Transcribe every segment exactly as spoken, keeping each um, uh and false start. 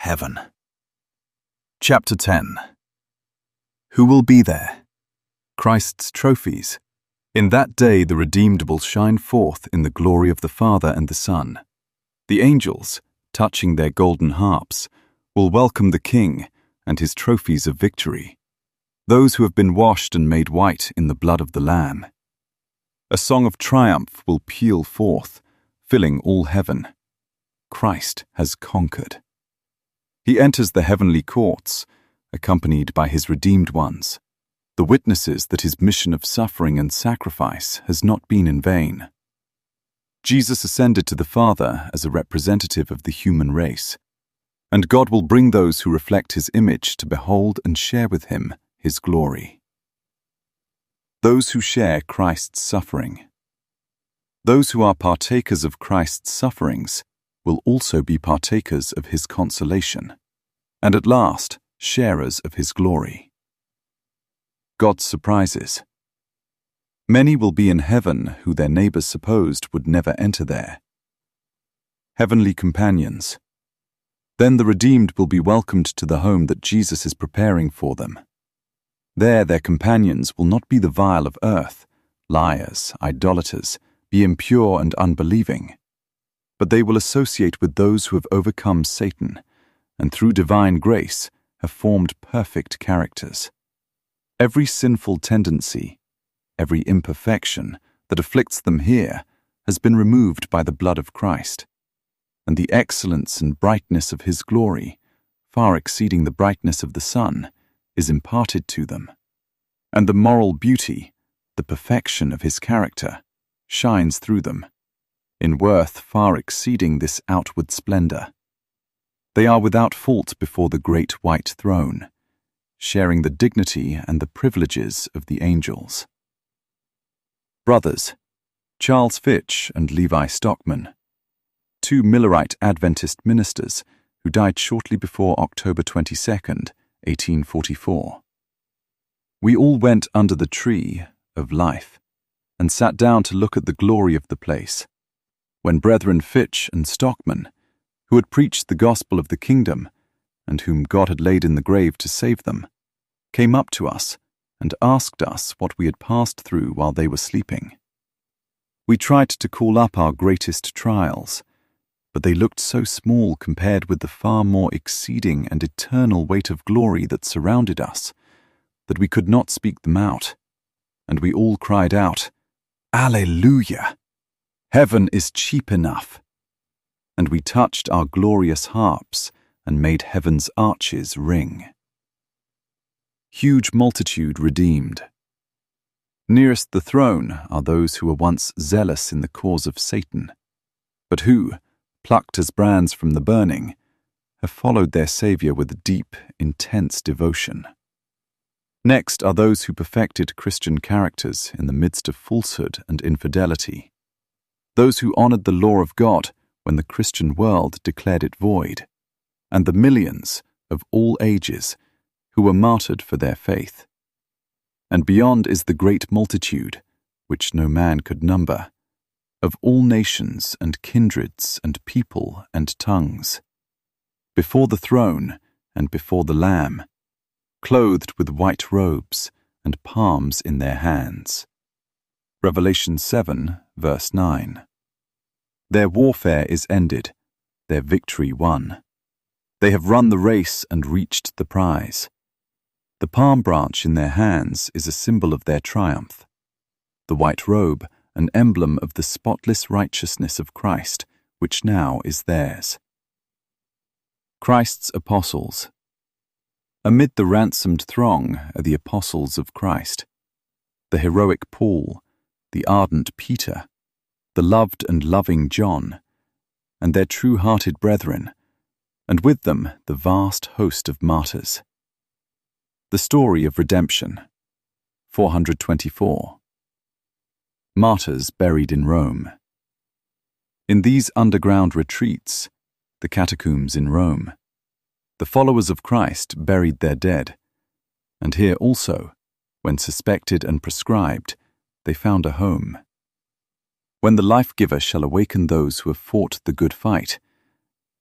Heaven. Chapter ten. Who will be there? Christ's trophies. In that day the redeemed will shine forth in the glory of the Father and the Son. The angels, touching their golden harps, will welcome the King and his trophies of victory, those who have been washed and made white in the blood of the Lamb. A song of triumph will peal forth, filling all heaven. Christ has conquered. He enters the heavenly courts, accompanied by his redeemed ones, the witnesses that his mission of suffering and sacrifice has not been in vain. Jesus ascended to the Father as a representative of the human race, and God will bring those who reflect his image to behold and share with him his glory. Those who share Christ's suffering. Those who are partakers of Christ's sufferings will also be partakers of his consolation, and at last sharers of his glory. God's surprises. Many will be in heaven who their neighbors supposed would never enter there. Heavenly companions. Then the redeemed will be welcomed to the home that Jesus is preparing for them. There their companions will not be the vile of earth, liars, idolaters, be impure and unbelieving, but they will associate with those who have overcome Satan, and through divine grace have formed perfect characters. Every sinful tendency, every imperfection that afflicts them here has been removed by the blood of Christ, and the excellence and brightness of his glory, far exceeding the brightness of the sun, is imparted to them, and the moral beauty, the perfection of his character, shines through them, in worth far exceeding this outward splendor. They are without fault before the great white throne, sharing the dignity and the privileges of the angels. Brothers, Charles Fitch and Levi Stockman, two Millerite Adventist ministers who died shortly before October twenty-second, eighteen forty-four. We all went under the tree of life and sat down to look at the glory of the place, when Brethren Fitch and Stockman, who had preached the gospel of the kingdom, and whom God had laid in the grave to save them, came up to us and asked us what we had passed through while they were sleeping. We tried to call up our greatest trials, but they looked so small compared with the far more exceeding and eternal weight of glory that surrounded us, that we could not speak them out, and we all cried out, Alleluia! Heaven is cheap enough. And we touched our glorious harps and made heaven's arches ring. Huge multitude redeemed. Nearest the throne are those who were once zealous in the cause of Satan, but who, plucked as brands from the burning, have followed their Saviour with deep, intense devotion. Next are those who perfected Christian characters in the midst of falsehood and infidelity, those who honored the law of God when the Christian world declared it void, and the millions of all ages who were martyred for their faith. And beyond is the great multitude, which no man could number, of all nations and kindreds and people and tongues, before the throne and before the Lamb, clothed with white robes and palms in their hands. Revelation seven, verse nine. Their warfare is ended, their victory won. They have run the race and reached the prize. The palm branch in their hands is a symbol of their triumph, the white robe an emblem of the spotless righteousness of Christ, which now is theirs. Christ's Apostles. Amid the ransomed throng are the apostles of Christ, the heroic Paul, the ardent Peter, the loved and loving John, and their true-hearted brethren, and with them the vast host of martyrs. The story of redemption. four hundred twenty-four. Martyrs buried in Rome. In these underground retreats, the catacombs in Rome, the followers of Christ buried their dead, and here also, when suspected and prescribed, they found a home. When the life-giver shall awaken those who have fought the good fight,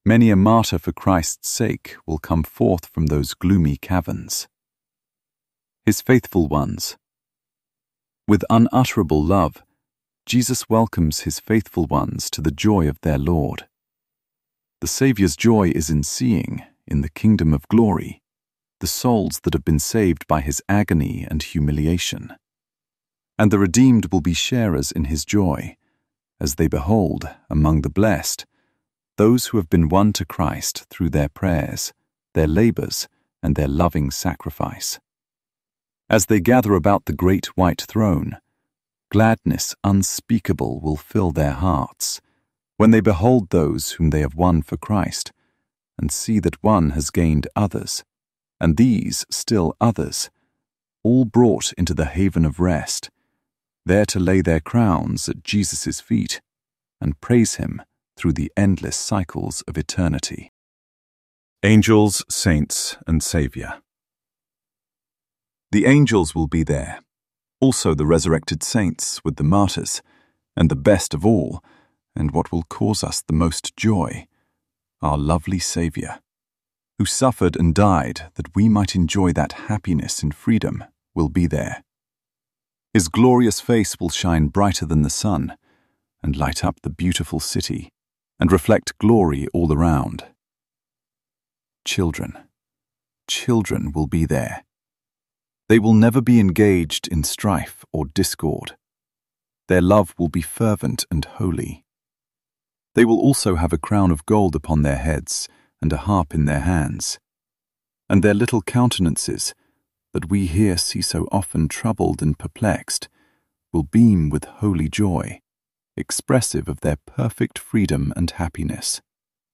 Many a martyr for Christ's sake will come forth from those gloomy caverns. His faithful ones. With unutterable love, Jesus welcomes his faithful ones to the joy of their Lord. The Saviour's joy is in seeing, in the kingdom of glory, the souls that have been saved by his agony and humiliation. And the redeemed will be sharers in his joy, as they behold, among the blessed, those who have been won to Christ through their prayers, their labors, and their loving sacrifice. As they gather about the great white throne, gladness unspeakable will fill their hearts when they behold those whom they have won for Christ, and see that one has gained others, and these still others, all brought into the haven of rest, there to lay their crowns at Jesus' feet and praise him through the endless cycles of eternity. Angels, Saints, and Saviour. The angels will be there, also the resurrected saints with the martyrs, and the best of all, and what will cause us the most joy, our lovely Saviour, who suffered and died that we might enjoy that happiness in freedom, will be there. His glorious face will shine brighter than the sun, and light up the beautiful city, and reflect glory all around. Children, children will be there. They will never be engaged in strife or discord. Their love will be fervent and holy. They will also have a crown of gold upon their heads and a harp in their hands. And their little countenances, that we here see so often troubled and perplexed, will beam with holy joy, expressive of their perfect freedom and happiness.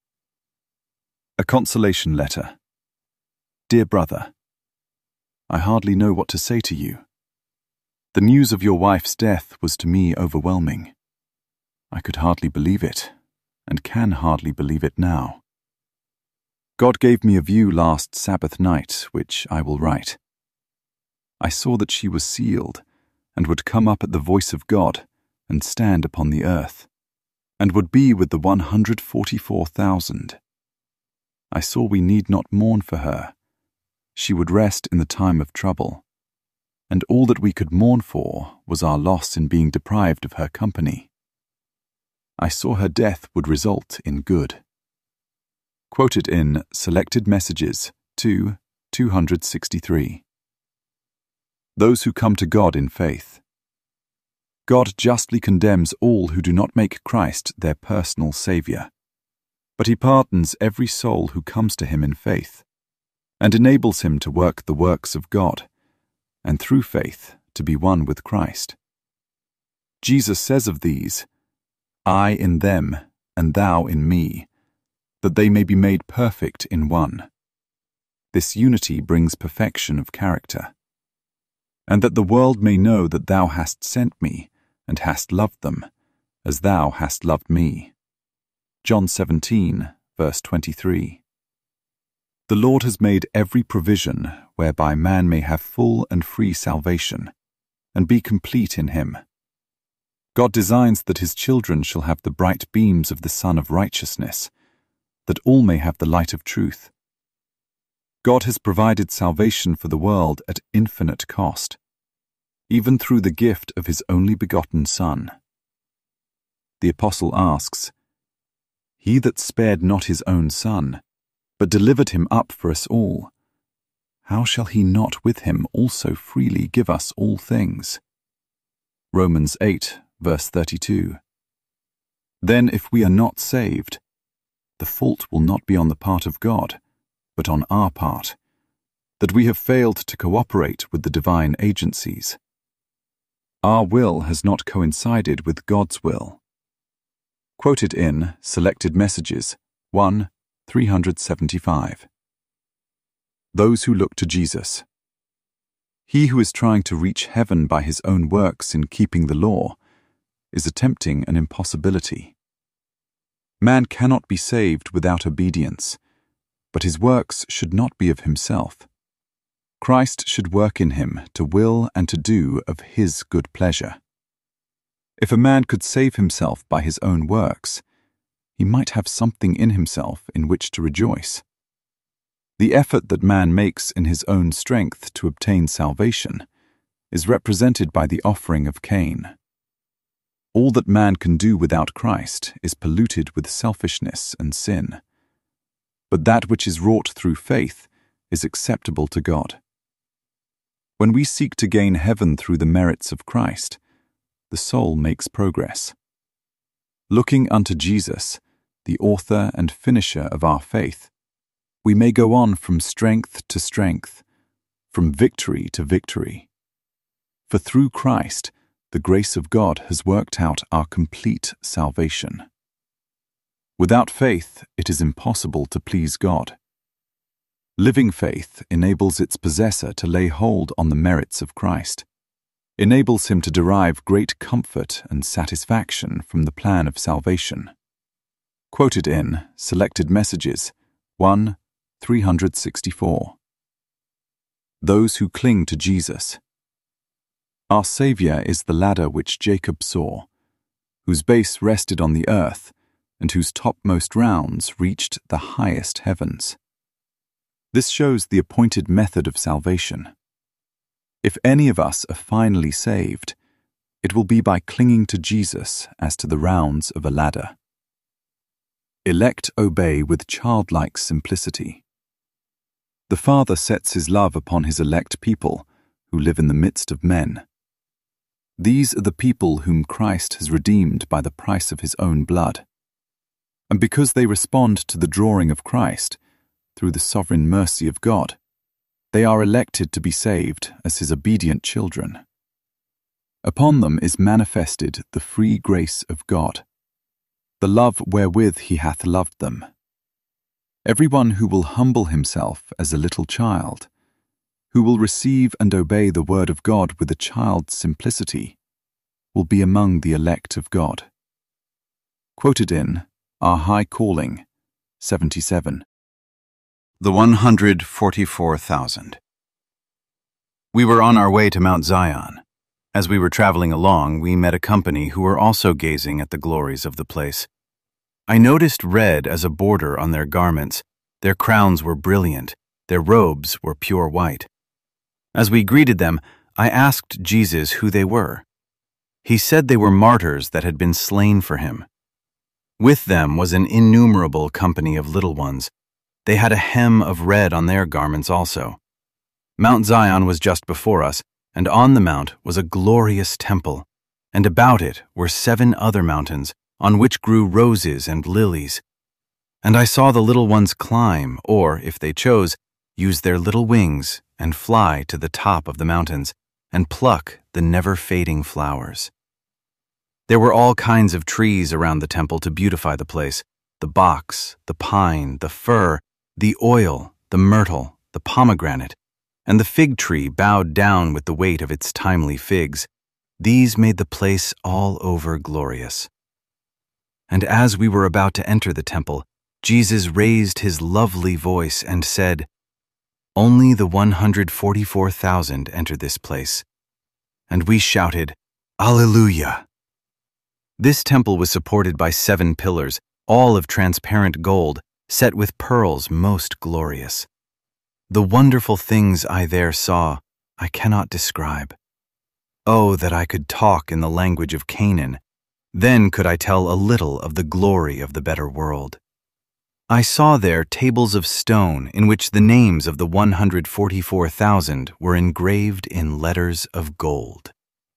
A consolation letter. Dear brother, I hardly know what to say to you. The news of your wife's death was to me overwhelming. I could hardly believe it, and can hardly believe it now. God gave me a view last Sabbath night, which I will write. I saw that she was sealed, and would come up at the voice of God, and stand upon the earth, and would be with the one hundred forty-four thousand. I saw we need not mourn for her. She would rest in the time of trouble, and all that we could mourn for was our loss in being deprived of her company. I saw her death would result in good. Quoted in Selected Messages two, two sixty-three. Those who come to God in faith. God justly condemns all who do not make Christ their personal Saviour, but he pardons every soul who comes to him in faith, and enables him to work the works of God, and through faith to be one with Christ. Jesus says of these, I in them, and thou in me, that they may be made perfect in one. This unity brings perfection of character. And that the world may know that thou hast sent me, and hast loved them, as thou hast loved me. John seventeen, verse twenty-three. The Lord has made every provision whereby man may have full and free salvation, and be complete in him. God designs that his children shall have the bright beams of the Sun of Righteousness, that all may have the light of truth. God has provided salvation for the world at infinite cost, even through the gift of his only begotten Son. The Apostle asks, He that spared not his own Son, but delivered him up for us all, how shall he not with him also freely give us all things? Romans eight, verse thirty-two. Then if we are not saved, the fault will not be on the part of God, but on our part, that we have failed to cooperate with the divine agencies. Our will has not coincided with God's will. Quoted in Selected Messages one, three seventy-five. Those who look to Jesus. He who is trying to reach heaven by his own works in keeping the law is attempting an impossibility. Man cannot be saved without obedience, but his works should not be of himself. Christ should work in him to will and to do of his good pleasure. If a man could save himself by his own works, he might have something in himself in which to rejoice. The effort that man makes in his own strength to obtain salvation is represented by the offering of Cain. All that man can do without Christ is polluted with selfishness and sin. But that which is wrought through faith is acceptable to God. When we seek to gain heaven through the merits of Christ, the soul makes progress. Looking unto Jesus, the author and finisher of our faith, we may go on from strength to strength, from victory to victory. For through Christ, the grace of God has worked out our complete salvation. Without faith, it is impossible to please God. Living faith enables its possessor to lay hold on the merits of Christ, enables him to derive great comfort and satisfaction from the plan of salvation. Quoted in Selected Messages, one, three sixty-four. Those who cling to Jesus. Our Saviour is the ladder which Jacob saw, whose base rested on the earth, and whose topmost rounds reached the highest heavens. This shows the appointed method of salvation. If any of us are finally saved, it will be by clinging to Jesus as to the rounds of a ladder. Elect obey with childlike simplicity. The Father sets his love upon his elect people who live in the midst of men. These are the people whom Christ has redeemed by the price of his own blood. And because they respond to the drawing of Christ, through the sovereign mercy of God, they are elected to be saved as his obedient children. Upon them is manifested the free grace of God, the love wherewith he hath loved them. Every one who will humble himself as a little child, who will receive and obey the word of God with a child's simplicity, will be among the elect of God. Quoted in Our High Calling, seventy-seven. The one hundred forty-four thousand. We were on our way to Mount Zion. As we were traveling along, we met a company who were also gazing at the glories of the place. I noticed red as a border on their garments. Their crowns were brilliant. Their robes were pure white. As we greeted them, I asked Jesus who they were. He said they were martyrs that had been slain for him. With them was an innumerable company of little ones. They had a hem of red on their garments also. Mount Zion was just before us, and on the mount was a glorious temple, and about it were seven other mountains, on which grew roses and lilies. And I saw the little ones climb, or, if they chose, use their little wings and fly to the top of the mountains, and pluck the never-fading flowers. There were all kinds of trees around the temple to beautify the place, the box, the pine, the fir, the oil, the myrtle, the pomegranate, and the fig tree bowed down with the weight of its timely figs. These made the place all over glorious. And as we were about to enter the temple, Jesus raised his lovely voice and said, "Only the one hundred forty-four thousand enter this place." And we shouted, "Alleluia!" This temple was supported by seven pillars, all of transparent gold, set with pearls most glorious. The wonderful things I there saw, I cannot describe. Oh, that I could talk in the language of Canaan, then could I tell a little of the glory of the better world. I saw there tables of stone in which the names of the one hundred forty-four thousand were engraved in letters of gold.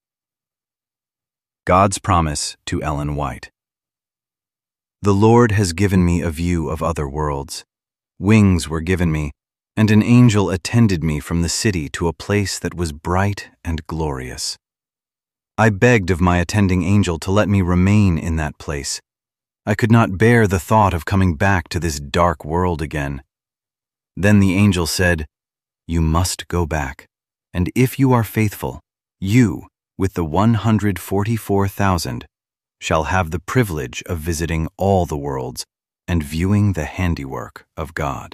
God's Promise to Ellen White. The Lord has given me a view of other worlds. Wings were given me, and an angel attended me from the city to a place that was bright and glorious. I begged of my attending angel to let me remain in that place. I could not bear the thought of coming back to this dark world again. Then the angel said, "You must go back, and if you are faithful, you, with the one hundred forty-four thousand, shall have the privilege of visiting all the worlds and viewing the handiwork of God."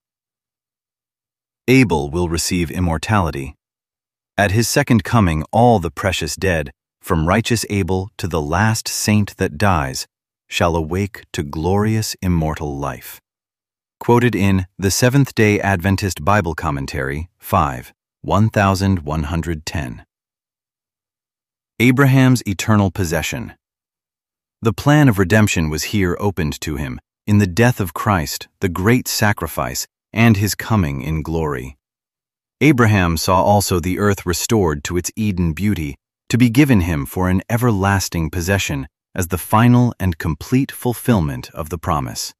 Abel will receive immortality. At his second coming, all the precious dead, from righteous Abel to the last saint that dies, shall awake to glorious immortal life. Quoted in the Seventh-day Adventist Bible Commentary, five, one thousand one hundred ten. Abraham's eternal possession. The plan of redemption was here opened to him, in the death of Christ, the great sacrifice, and his coming in glory. Abraham saw also the earth restored to its Eden beauty, to be given him for an everlasting possession, as the final and complete fulfillment of the promise.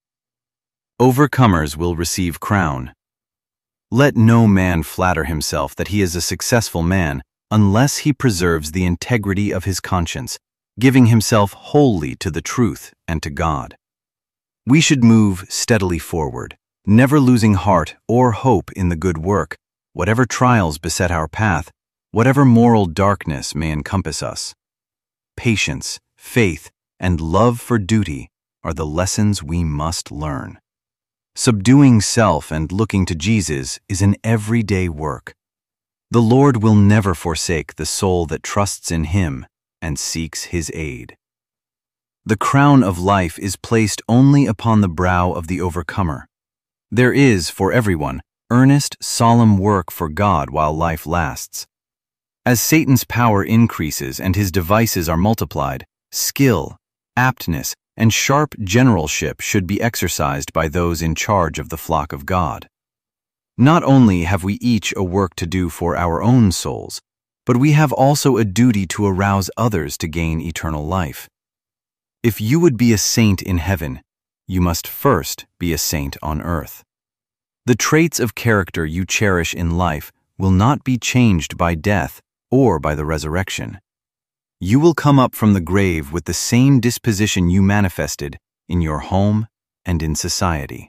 Overcomers will receive crown. Let no man flatter himself that he is a successful man unless he preserves the integrity of his conscience, giving himself wholly to the truth and to God. We should move steadily forward, never losing heart or hope in the good work, whatever trials beset our path, whatever moral darkness may encompass us. Patience, faith, and love for duty are the lessons we must learn. Subduing self and looking to Jesus is an everyday work. The Lord will never forsake the soul that trusts in Him and seeks His aid. The crown of life is placed only upon the brow of the overcomer. There is, for everyone, earnest, solemn work for God while life lasts. As Satan's power increases and his devices are multiplied, skill, aptness, and sharp generalship should be exercised by those in charge of the flock of God. Not only have we each a work to do for our own souls, but we have also a duty to arouse others to gain eternal life. If you would be a saint in heaven, you must first be a saint on earth. The traits of character you cherish in life will not be changed by death or by the resurrection. You will come up from the grave with the same disposition you manifested in your home and in society.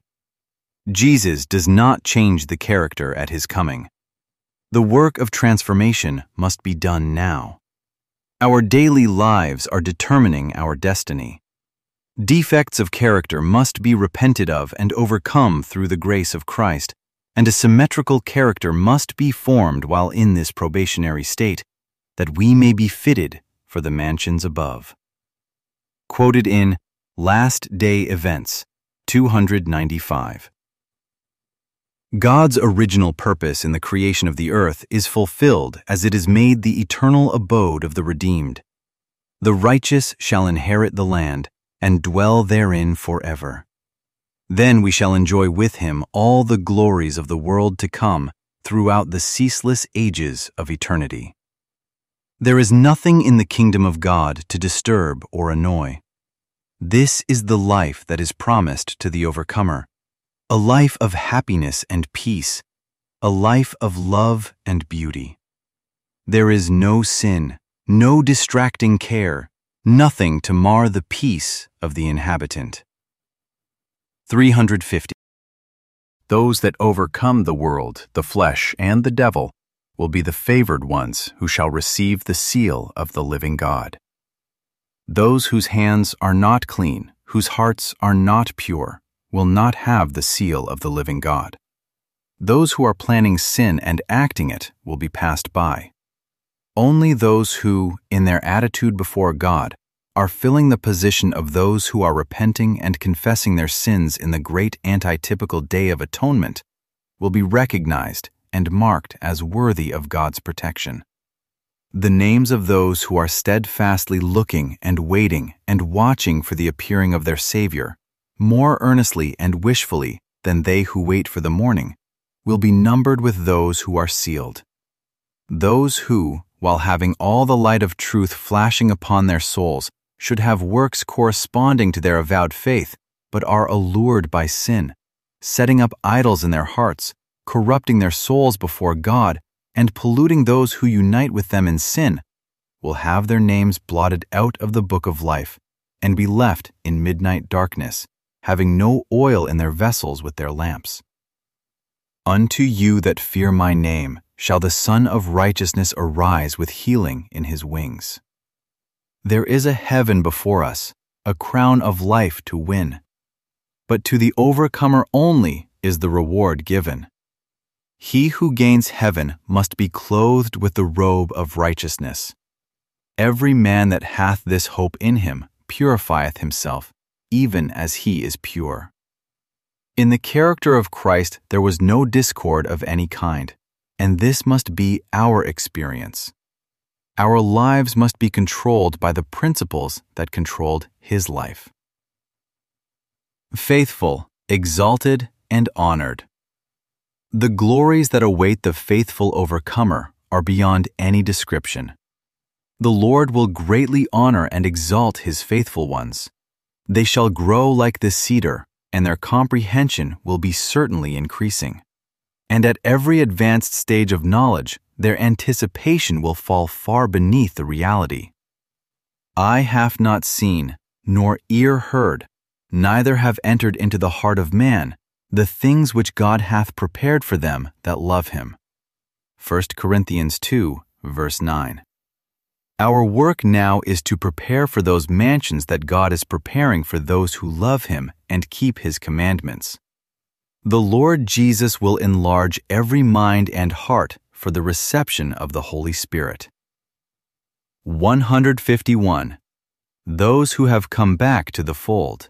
Jesus does not change the character at His coming. The work of transformation must be done now. Our daily lives are determining our destiny. Defects of character must be repented of and overcome through the grace of Christ, and a symmetrical character must be formed while in this probationary state, that we may be fitted for the mansions above. Quoted in Last Day Events, two hundred ninety-five. God's original purpose in the creation of the earth is fulfilled as it is made the eternal abode of the redeemed. The righteous shall inherit the land and dwell therein forever. Then we shall enjoy with Him all the glories of the world to come throughout the ceaseless ages of eternity. There is nothing in the kingdom of God to disturb or annoy. This is the life that is promised to the overcomer, a life of happiness and peace, a life of love and beauty. There is no sin, no distracting care, nothing to mar the peace of the inhabitant. three hundred fifty. Those that overcome the world, the flesh, and the devil will be the favored ones who shall receive the seal of the living God. Those whose hands are not clean, whose hearts are not pure, will not have the seal of the living God. Those who are planning sin and acting it will be passed by. Only those who, in their attitude before God, are filling the position of those who are repenting and confessing their sins in the great antitypical Day of Atonement will be recognized and marked as worthy of God's protection. The names of those who are steadfastly looking and waiting and watching for the appearing of their Savior, more earnestly and wishfully than they who wait for the morning, will be numbered with those who are sealed. Those who, while having all the light of truth flashing upon their souls, should have works corresponding to their avowed faith, but are allured by sin, setting up idols in their hearts, corrupting their souls before God, and polluting those who unite with them in sin, will have their names blotted out of the book of life, and be left in midnight darkness, having no oil in their vessels with their lamps. Unto you that fear my name shall the Son of Righteousness arise with healing in his wings. There is a heaven before us, a crown of life to win. But to the overcomer only is the reward given. He who gains heaven must be clothed with the robe of righteousness. Every man that hath this hope in him purifieth himself, even as he is pure. In the character of Christ there was no discord of any kind, and this must be our experience. Our lives must be controlled by the principles that controlled his life. Faithful, exalted, and honored. The glories that await the faithful overcomer are beyond any description. The Lord will greatly honor and exalt his faithful ones. They shall grow like the cedar, and their comprehension will be certainly increasing. And at every advanced stage of knowledge, their anticipation will fall far beneath the reality. Eye hath not seen, nor ear heard, neither have entered into the heart of man the things which God hath prepared for them that love him. First Corinthians two, verse nine. Our work now is to prepare for those mansions that God is preparing for those who love him and keep his commandments. The Lord Jesus will enlarge every mind and heart for the reception of the Holy Spirit. one hundred fifty-one. Those who have come back to the fold.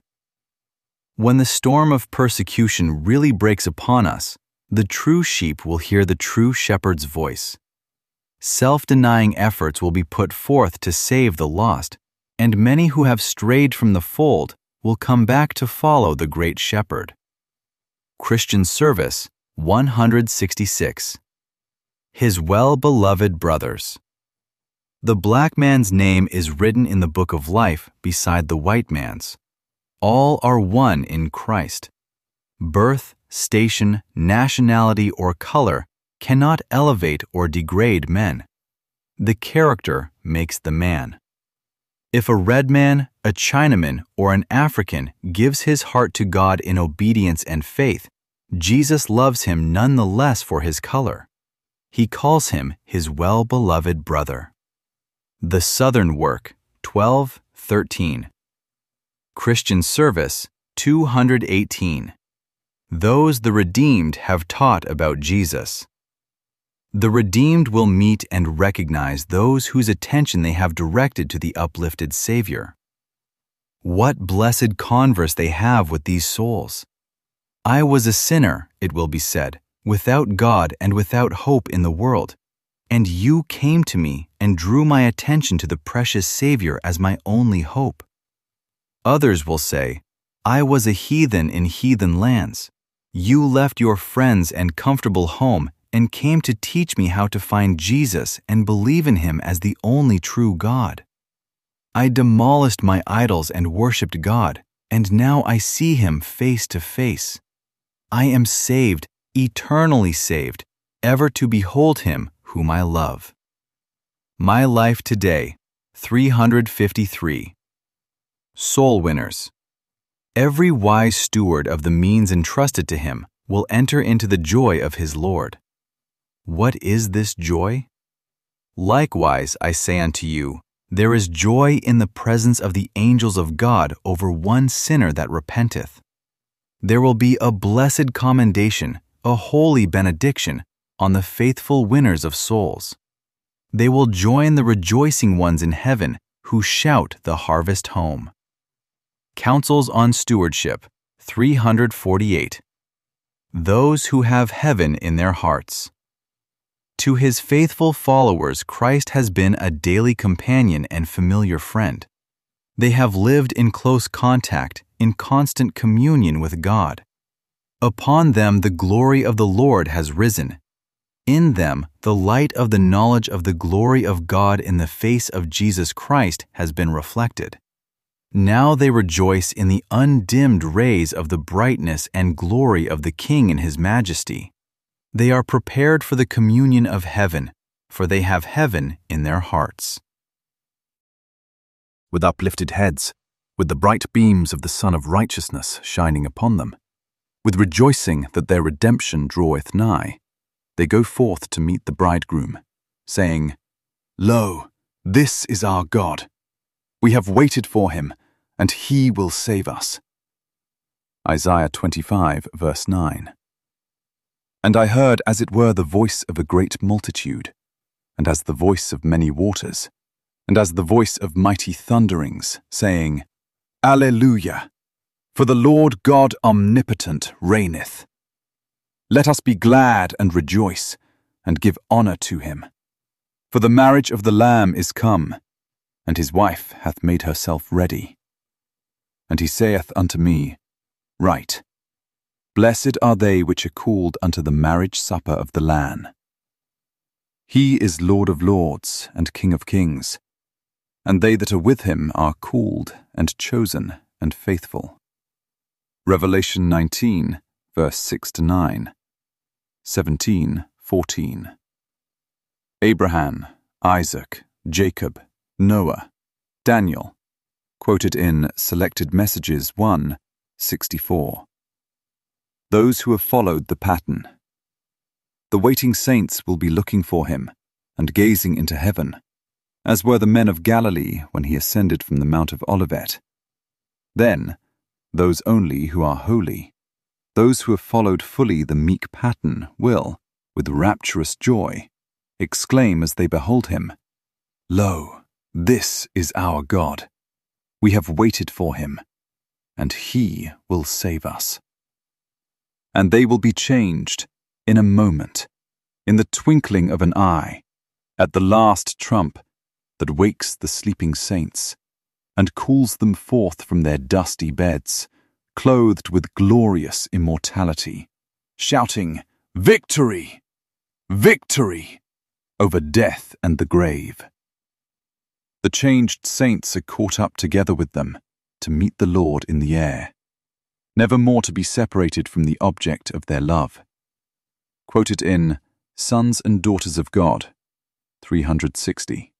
When the storm of persecution really breaks upon us, the true sheep will hear the true shepherd's voice. Self-denying efforts will be put forth to save the lost, and many who have strayed from the fold will come back to follow the great shepherd. Christian Service, one hundred sixty-six. His well-beloved brothers. The black man's name is written in the book of life beside the white man's. All are one in Christ. Birth, station, nationality, or color cannot elevate or degrade men. The character makes the man. If a red man, a Chinaman, or an African gives his heart to God in obedience and faith, Jesus loves him none the less for his color. He calls him his well-beloved brother. The Southern Work, twelve thirteen. Christian Service, two hundred eighteen. Those the redeemed have taught about Jesus. The redeemed will meet and recognize those whose attention they have directed to the uplifted Savior. What blessed converse they have with these souls! I was a sinner, it will be said, without God and without hope in the world, and you came to me and drew my attention to the precious Savior as my only hope. Others will say, I was a heathen in heathen lands. You left your friends and comfortable home and came to teach me how to find Jesus and believe in him as the only true God. I demolished my idols and worshipped God, and now I see him face to face. I am saved, eternally saved, ever to behold him whom I love. My Life Today, three hundred fifty-three. Soul winners. Every wise steward of the means entrusted to him will enter into the joy of his Lord. What is this joy? Likewise, I say unto you, there is joy in the presence of the angels of God over one sinner that repenteth. There will be a blessed commendation, a holy benediction, on the faithful winners of souls. They will join the rejoicing ones in heaven who shout the harvest home. Counsels on Stewardship, three hundred forty-eight. Those who have heaven in their hearts. To his faithful followers, Christ has been a daily companion and familiar friend. They have lived in close contact, in constant communion with God. Upon them the glory of the Lord has risen. In them the light of the knowledge of the glory of God in the face of Jesus Christ has been reflected. Now they rejoice in the undimmed rays of the brightness and glory of the King in his majesty. They are prepared for the communion of heaven, for they have heaven in their hearts. With uplifted heads, with the bright beams of the Sun of Righteousness shining upon them, with rejoicing that their redemption draweth nigh, they go forth to meet the bridegroom, saying, Lo, this is our God. We have waited for him, and he will save us. Isaiah twenty-five, verse nine. And I heard as it were the voice of a great multitude, and as the voice of many waters, and as the voice of mighty thunderings, saying, Alleluia! For the Lord God omnipotent reigneth. Let us be glad and rejoice, and give honour to him. For the marriage of the Lamb is come, and his wife hath made herself ready. And he saith unto me, Write, Blessed are they which are called unto the marriage supper of the Lamb. He is Lord of lords and King of kings, and they that are with him are called and chosen and faithful. Revelation nineteen, verse six to nine, seventeen, fourteen. Abraham, Isaac, Jacob, Noah, Daniel, quoted in Selected Messages one, sixty-four. Those who have followed the pattern. The waiting saints will be looking for him and gazing into heaven, as were the men of Galilee when he ascended from the Mount of Olivet. Then, those only who are holy, those who have followed fully the meek pattern will, with rapturous joy, exclaim as they behold him, Lo, this is our God. We have waited for him, and he will save us. And they will be changed in a moment, in the twinkling of an eye, at the last trump that wakes the sleeping saints, and calls them forth from their dusty beds, clothed with glorious immortality, shouting, Victory! Victory! Over death and the grave. The changed saints are caught up together with them to meet the Lord in the air, never more to be separated from the object of their love. Quoted in Sons and Daughters of God, three sixty.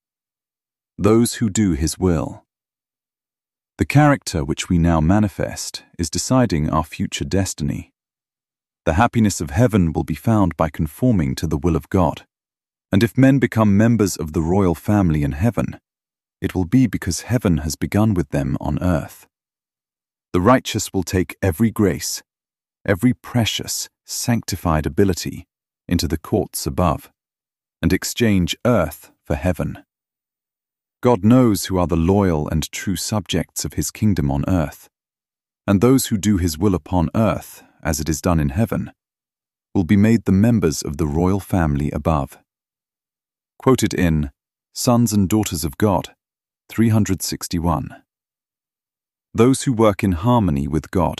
Those who do his will. The character which we now manifest is deciding our future destiny. The happiness of heaven will be found by conforming to the will of God. And if men become members of the royal family in heaven, it will be because heaven has begun with them on earth. The righteous will take every grace, every precious, sanctified ability into the courts above, and exchange earth for heaven. God knows who are the loyal and true subjects of his kingdom on earth, and those who do his will upon earth, as it is done in heaven, will be made the members of the royal family above. Quoted in Sons and Daughters of God, three sixty-one. Those who work in harmony with God.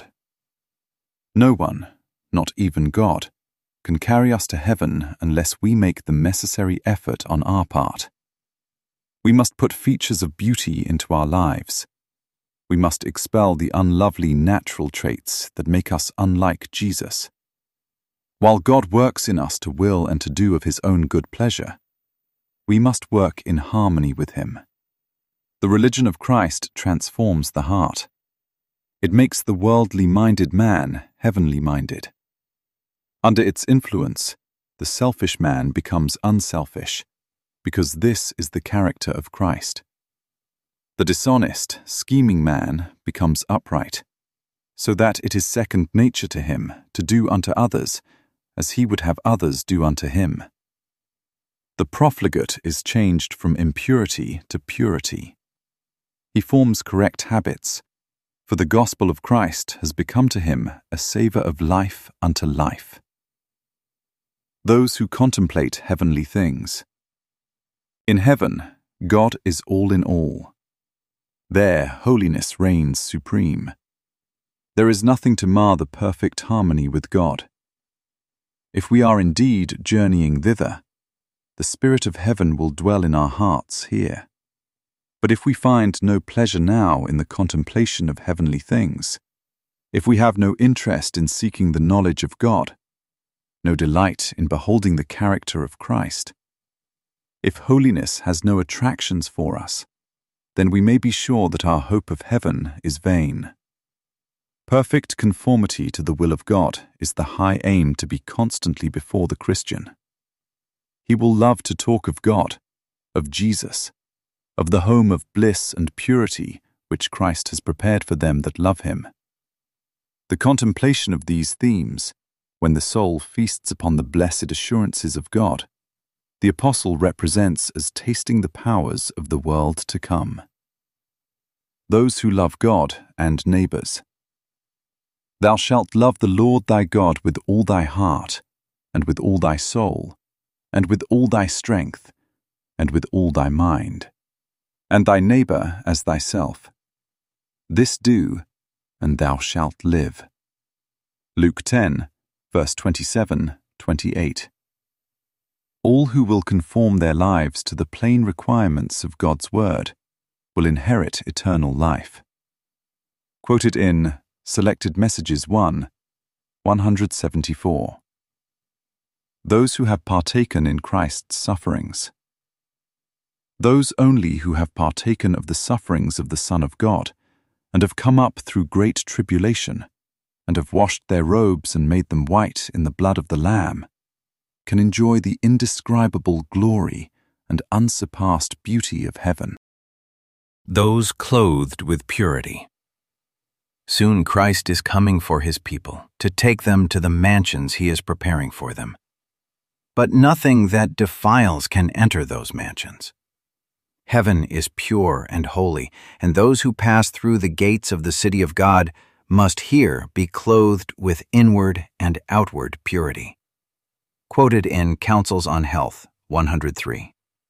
No one, not even God, can carry us to heaven unless we make the necessary effort on our part. We must put features of beauty into our lives. We must expel the unlovely natural traits that make us unlike Jesus. While God works in us to will and to do of his own good pleasure, we must work in harmony with him. The religion of Christ transforms the heart. It makes the worldly-minded man heavenly-minded. Under its influence, the selfish man becomes unselfish, because this is the character of Christ. The dishonest, scheming man becomes upright, so that it is second nature to him to do unto others as he would have others do unto him. The profligate is changed from impurity to purity. He forms correct habits, for the gospel of Christ has become to him a savour of life unto life. Those who contemplate heavenly things. In heaven, God is all in all. There, holiness reigns supreme. There is nothing to mar the perfect harmony with God. If we are indeed journeying thither, the Spirit of heaven will dwell in our hearts here. But if we find no pleasure now in the contemplation of heavenly things, if we have no interest in seeking the knowledge of God, no delight in beholding the character of Christ, if holiness has no attractions for us, then we may be sure that our hope of heaven is vain. Perfect conformity to the will of God is the high aim to be constantly before the Christian. He will love to talk of God, of Jesus, of the home of bliss and purity which Christ has prepared for them that love him. The contemplation of these themes, when the soul feasts upon the blessed assurances of God, the apostle represents as tasting the powers of the world to come. those who love God and neighbors. Thou shalt love the Lord thy God with all thy heart, and with all thy soul, and with all thy strength, and with all thy mind, and thy neighbor as thyself. This do, and thou shalt live. Luke ten, verse twenty-seven, twenty-eight. All who will conform their lives to the plain requirements of God's word will inherit eternal life. Quoted in Selected Messages one, one seventy-four. Those who have partaken in Christ's sufferings. Those only who have partaken of the sufferings of the Son of God, and have come up through great tribulation, and have washed their robes and made them white in the blood of the Lamb, can enjoy the indescribable glory and unsurpassed beauty of heaven. Those clothed with purity. Soon Christ is coming for his people to take them to the mansions he is preparing for them. But nothing that defiles can enter those mansions. Heaven is pure and holy, and those who pass through the gates of the city of God must here be clothed with inward and outward purity. Quoted in Counsels on Health, one oh three.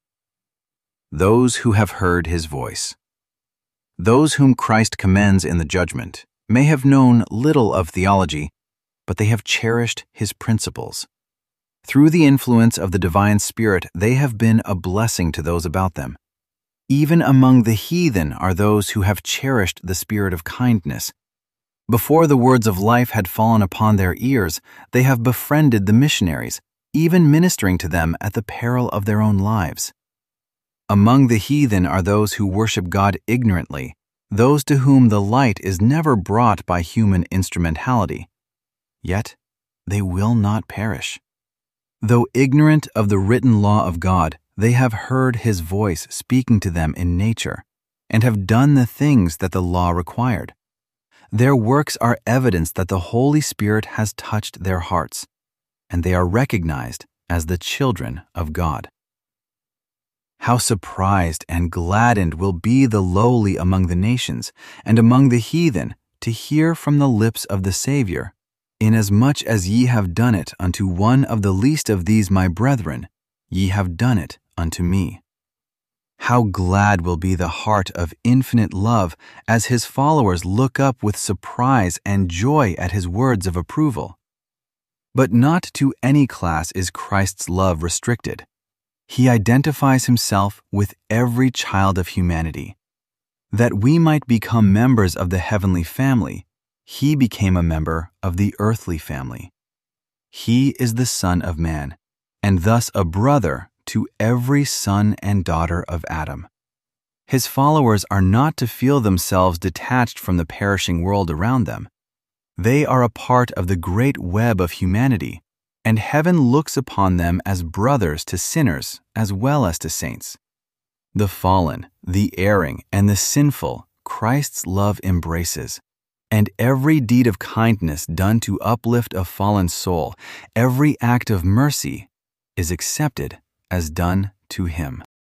Those who have heard his voice. Those whom Christ commends in the judgment may have known little of theology, but they have cherished his principles. Through the influence of the divine Spirit, they have been a blessing to those about them. Even among the heathen are those who have cherished the spirit of kindness. Before the words of life had fallen upon their ears, they have befriended the missionaries, even ministering to them at the peril of their own lives. Among the heathen are those who worship God ignorantly, those to whom the light is never brought by human instrumentality. Yet they will not perish. Though ignorant of the written law of God, they have heard his voice speaking to them in nature, and have done the things that the law required. Their works are evidence that the Holy Spirit has touched their hearts, and they are recognized as the children of God. How surprised and gladdened will be the lowly among the nations, and among the heathen, to hear from the lips of the Savior, "Inasmuch as ye have done it unto one of the least of these my brethren, ye have done it unto me." How glad will be the heart of infinite love as his followers look up with surprise and joy at his words of approval. But not to any class is Christ's love restricted. He identifies himself with every child of humanity. That we might become members of the heavenly family, he became a member of the earthly family. He is the Son of Man, and thus a brother to every son and daughter of Adam. His followers are not to feel themselves detached from the perishing world around them. They are a part of the great web of humanity, and heaven looks upon them as brothers to sinners as well as to saints. The fallen, the erring, and the sinful Christ's love embraces, and every deed of kindness done to uplift a fallen soul, every act of mercy, is accepted as done to him.